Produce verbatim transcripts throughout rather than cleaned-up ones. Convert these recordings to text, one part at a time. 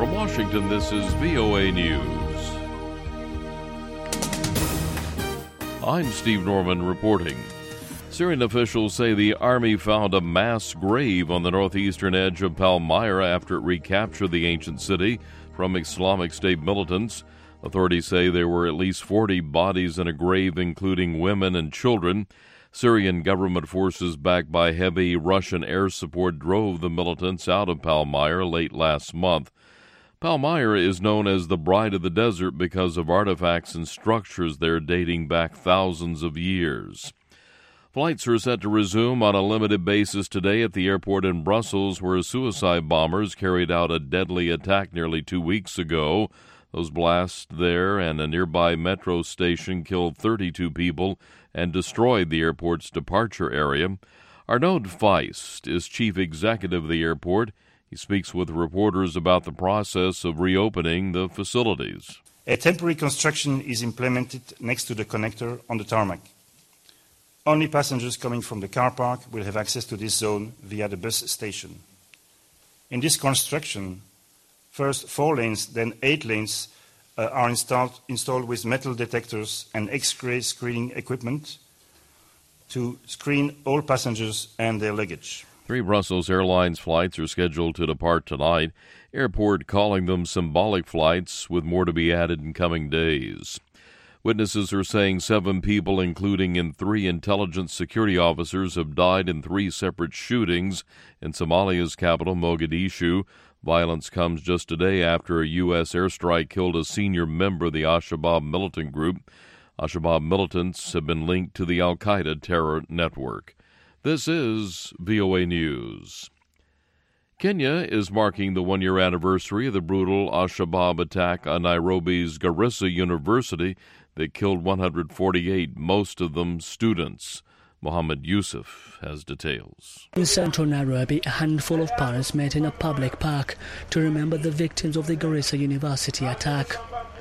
From Washington, this is V O A News. I'm Steve Norman reporting. Syrian officials say the army found a mass grave on the northeastern edge of Palmyra after it recaptured the ancient city from Islamic State militants. Authorities say there were at least forty bodies in a grave, including women and children. Syrian government forces, backed by heavy Russian air support, drove the militants out of Palmyra late last month. Palmyra is known as the Bride of the Desert because of artifacts and structures there dating back thousands of years. Flights are set to resume on a limited basis today at the airport in Brussels, where suicide bombers carried out a deadly attack nearly two weeks ago. Those blasts there and a nearby metro station killed thirty-two people and destroyed the airport's departure area. Arnaud Feist is chief executive of the airport. He speaks with reporters about the process of reopening the facilities. A temporary construction is implemented next to the connector on the tarmac. Only passengers coming from the car park will have access to this zone via the bus station. In this construction, first four lanes, then eight lanes uh, are installed, installed with metal detectors and X-ray screening equipment to screen all passengers and their luggage. Three Brussels Airlines flights are scheduled to depart tonight. Airport calling them symbolic flights, with more to be added in coming days. Witnesses are saying seven people, including in three intelligence security officers, have died in three separate shootings in Somalia's capital, Mogadishu. Violence comes just a day after a U S airstrike killed a senior member of the Al-Shabaab militant group. Al-Shabaab militants have been linked to the Al-Qaeda terror network. This is V O A News. Kenya is marking the one-year anniversary of the brutal Al-Shabaab attack on Nairobi's Garissa University that killed one hundred forty-eight, most of them students. Mohammed Yusuf has details. In central Nairobi, a handful of parents met in a public park to remember the victims of the Garissa University attack.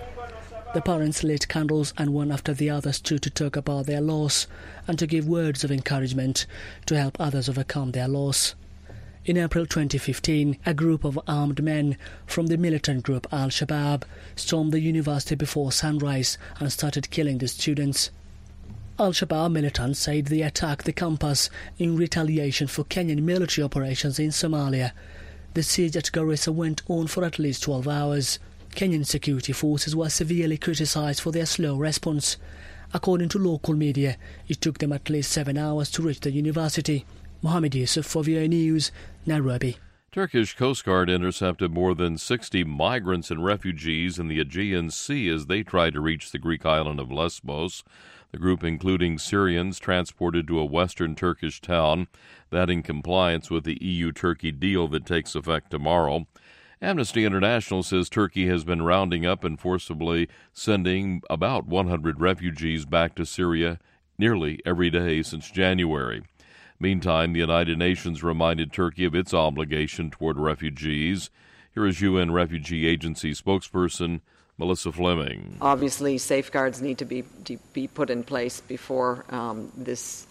The parents lit candles and one after the other stood to talk about their loss and to give words of encouragement to help others overcome their loss. In April twenty fifteen, a group of armed men from the militant group Al-Shabaab stormed the university before sunrise and started killing the students. Al-Shabaab militants said they attacked the campus in retaliation for Kenyan military operations in Somalia. The siege at Garissa went on for at least twelve hours. Kenyan security forces were severely criticized for their slow response. According to local media, it took them at least seven hours to reach the university. Mohammed Yusuf for V O A News, Nairobi. Turkish Coast Guard intercepted more than sixty migrants and refugees in the Aegean Sea as they tried to reach the Greek island of Lesbos. The group, including Syrians, transported to a western Turkish town, that in compliance with the E U-Turkey deal that takes effect tomorrow. Amnesty International says Turkey has been rounding up and forcibly sending about one hundred refugees back to Syria nearly every day since January. Meantime, the United Nations reminded Turkey of its obligation toward refugees. Here is U N Refugee Agency spokesperson Melissa Fleming. Obviously, safeguards need to be to be put in place before um, this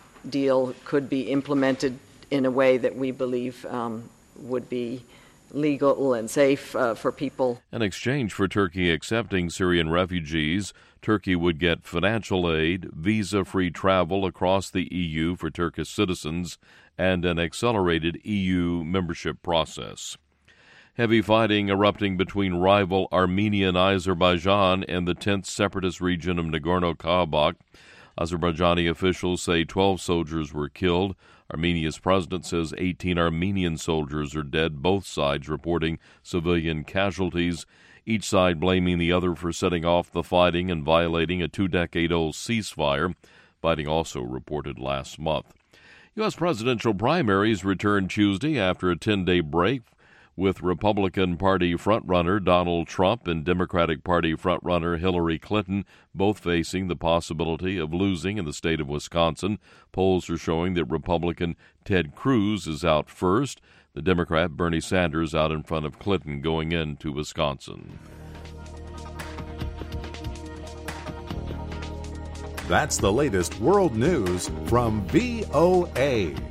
deal could be implemented in a way that we believe um, would be legal and safe uh, for people. In exchange for Turkey accepting Syrian refugees, Turkey would get financial aid, visa-free travel across the E U for Turkish citizens, and an accelerated E U membership process. Heavy fighting erupting between rival Armenia and Azerbaijan in the tense separatist region of Nagorno-Karabakh. Azerbaijani officials say twelve soldiers were killed. Armenia's president says eighteen Armenian soldiers are dead, both sides reporting civilian casualties, each side blaming the other for setting off the fighting and violating a two-decade-old ceasefire. Fighting also reported last month. U S presidential primaries returned Tuesday after a ten-day break, with Republican Party frontrunner Donald Trump and Democratic Party frontrunner Hillary Clinton both facing the possibility of losing in the state of Wisconsin. Polls are showing that Republican Ted Cruz is out first, the Democrat Bernie Sanders out in front of Clinton going into Wisconsin. That's the latest world news from V O A.